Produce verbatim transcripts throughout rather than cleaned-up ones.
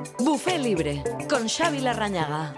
Buffet Libre, con Xavi Larrañaga.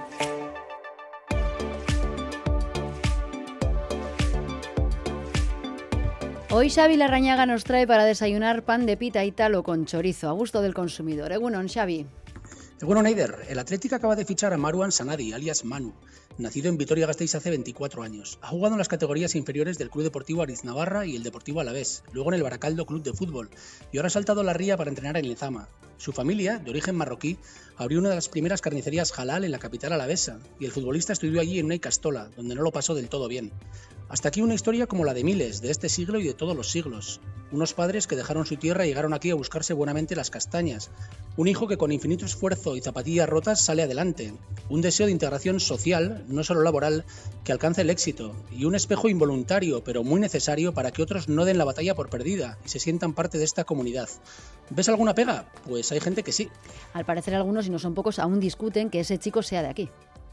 Hoy Xavi Larrañaga nos trae para desayunar pan de pita ítalo con chorizo, a gusto del consumidor. Egunon, Xavi. Egunon, Eider. El Athletic acaba de fichar a Marouane Sanadi, alias Manu, nacido en Vitoria-Gasteiz hace veinticuatro años. Ha jugado en las categorías inferiores del Club Deportivo Ariznabarra y el Deportivo Alavés, luego en el Baracaldo Club de Fútbol, y ahora ha saltado a la ría para entrenar en Lezama. Su familia, de origen marroquí, abrió una de las primeras carnicerías halal en la capital alavesa, y el futbolista estudió allí en una Icastola, donde no lo pasó del todo bien. Hasta aquí una historia como la de miles, de este siglo y de todos los siglos. Unos padres que dejaron su tierra y llegaron aquí a buscarse buenamente las castañas. Un hijo que con infinito esfuerzo y zapatillas rotas sale adelante. Un deseo de integración social, no solo laboral, que alcanza el éxito. Y un espejo involuntario, pero muy necesario para que otros no den la batalla por perdida y se sientan parte de esta comunidad. ¿Ves alguna pega? Pues hay gente que sí. Al parecer algunos, y no son pocos, aún discuten que ese chico sea de aquí.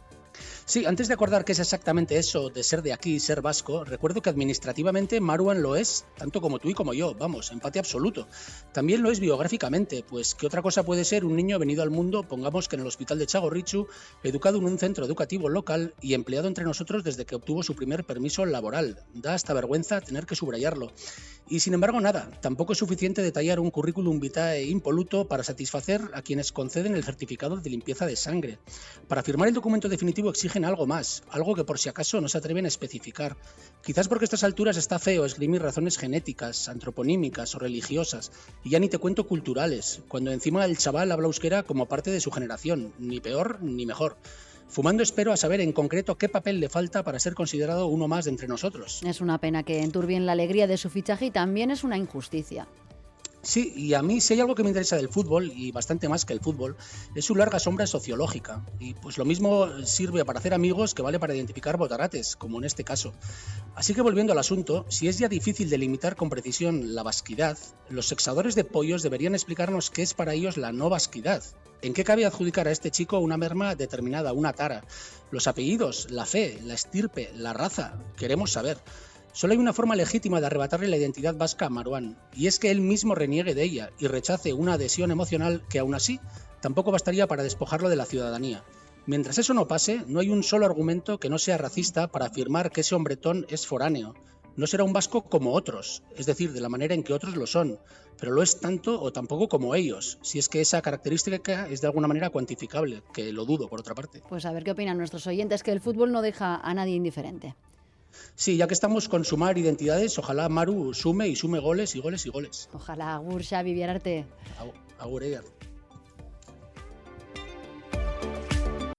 Sí, antes de acordar qué es exactamente eso de ser de aquí, ser vasco, recuerdo que administrativamente Marouane lo es, tanto como tú y como yo, vamos, empate absoluto. También lo es biográficamente, pues ¿qué otra cosa puede ser un niño venido al mundo, pongamos que en el hospital de Txagorritxu, educado en un centro educativo local y empleado entre nosotros desde que obtuvo su primer permiso laboral? Da hasta vergüenza tener que subrayarlo. Y sin embargo nada, tampoco es suficiente detallar un currículum vitae impoluto para satisfacer a quienes conceden el certificado de limpieza de sangre. Para firmar el documento definitivo exigen algo más, algo que por si acaso no se atreven a especificar. Quizás porque a estas alturas está feo esgrimir razones genéticas, antroponímicas o religiosas, y ya ni te cuento culturales, cuando encima el chaval habla euskera como parte de su generación, ni peor ni mejor. Fumando espero a saber en concreto qué papel le falta para ser considerado uno más de entre nosotros. Es una pena que enturbien la alegría de su fichaje y también es una injusticia. Sí, y a mí si hay algo que me interesa del fútbol, y bastante más que el fútbol, es su larga sombra sociológica. Y pues lo mismo sirve para hacer amigos que vale para identificar botarates, como en este caso. Así que volviendo al asunto, si es ya difícil delimitar con precisión la vasquidad, los sexadores de pollos deberían explicarnos qué es para ellos la no vasquidad. ¿En qué cabe adjudicar a este chico una merma determinada, una tara? Los apellidos, la fe, la estirpe, la raza, queremos saber. Solo hay una forma legítima de arrebatarle la identidad vasca a Marouane, y es que él mismo reniegue de ella y rechace una adhesión emocional que aún así tampoco bastaría para despojarlo de la ciudadanía. Mientras eso no pase, no hay un solo argumento que no sea racista para afirmar que ese hombretón es foráneo. No será un vasco como otros, es decir, de la manera en que otros lo son, pero lo es tanto o tampoco como ellos, si es que esa característica es de alguna manera cuantificable, que lo dudo por otra parte. Pues a ver qué opinan nuestros oyentes, que el fútbol no deja a nadie indiferente. Sí, ya que estamos con sumar identidades, ojalá Maru sume y sume goles y goles y goles. Ojalá, agur, Xavi, Biararte. Agur, Eider.